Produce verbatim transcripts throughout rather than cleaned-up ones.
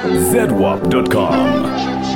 zedwap dot com.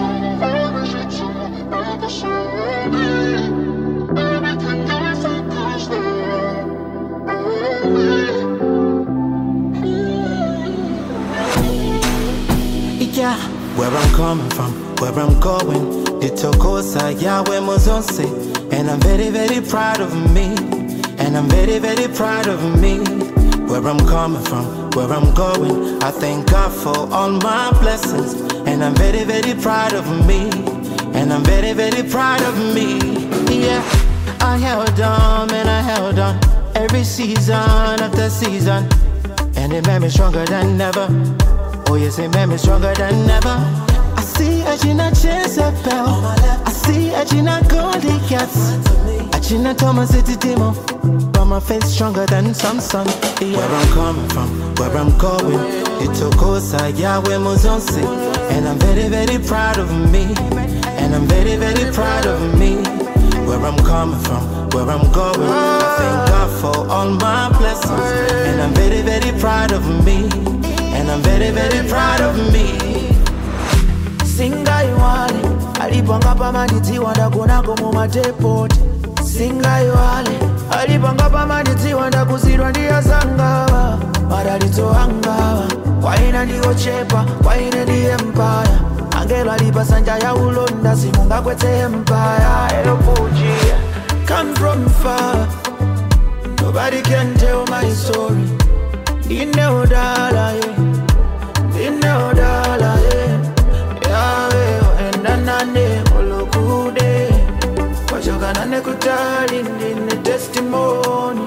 Yeah, where I'm coming from, where I'm going, the Tokosa, yeah, where Mozonse, and I'm very, very proud of me, and I'm very, very proud of me. Where I'm coming from, where I'm going, I thank God for all my blessings, and I'm very, very proud of me, and I'm very, very proud of me. Yeah, I held on, and I held on, every season after season, and it made me stronger than ever. Oh yes, it made me stronger than ever. I see a Gina Chesapel, I see a Gina Goliaths, a Gina Thomas City Timo, but my faith stronger than Samson. Yeah. Where I'm coming from, where I'm going, it took Osa, Yahweh Mozonse, and I'm very, very proud of me, and I'm very, very proud of me. Where I'm coming from, where I'm going, I thank God for all my blessings, and I'm very, very proud of me. And I'm very, very proud of me. Singa iwale alipanga pamaniti wanda kunako muma depot. Singa iwale alipanga pamaniti wanda kuzirwa ndiya zangawa. Maralito hangawa kwaina ndiyo chepa, kwaina ndi empire. Angelo alipa sanja ya ulonda simunga kwete empire. Hello Fuji, come from far, nobody can tell my story. Dine odala, yeah. Dine odala, yeah. Yahweh, enda nane olokude. Wajoga nane kutali, ndine testimony.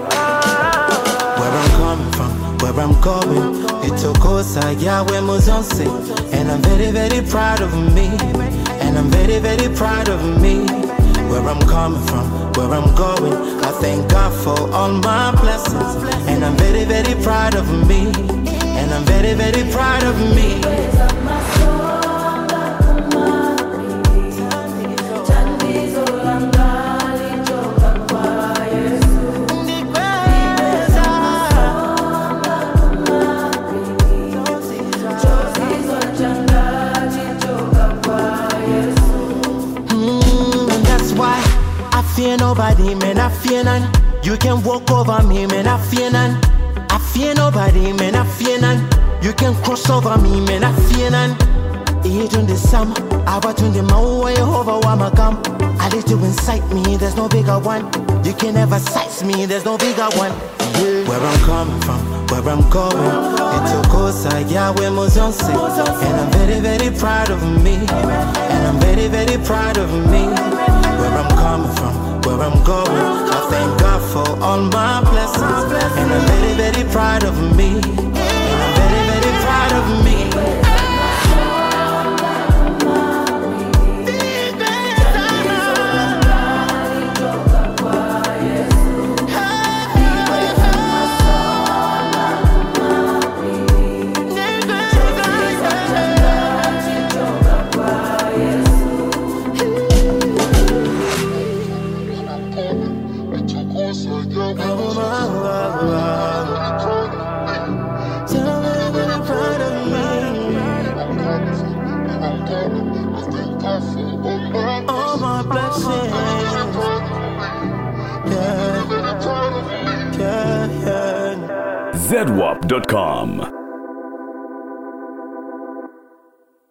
Where I'm coming from, where I'm going, it took Osa, Yahweh Mozonse, and I'm very, very proud of me, and I'm very, very proud of me. Where I'm coming from, where I'm going, I thank God for all my blessings, and I'm very, very proud of me, and I'm very, very proud of me. Fear nobody, man, I fear none. You can walk over me, man, I fear none. I fear nobody, man, I fear none. You can cross over me, man, I fear none. Eat on the summer, I watch on the mower, over Wamakam. I let you incite me, there's no bigger one. You can never size me, there's no bigger one. Yeah. Where I'm coming from, where I'm going, it took Osa, Yahweh Mozonse, and I'm very, very proud of me, and I'm very, very proud of me. Where I'm coming from, where I'm going, I thank God for all my blessings, and I'm very, very proud of me, and I'm very, very proud of me. All my blessings, yeah, yeah, yeah. zedwap dot com.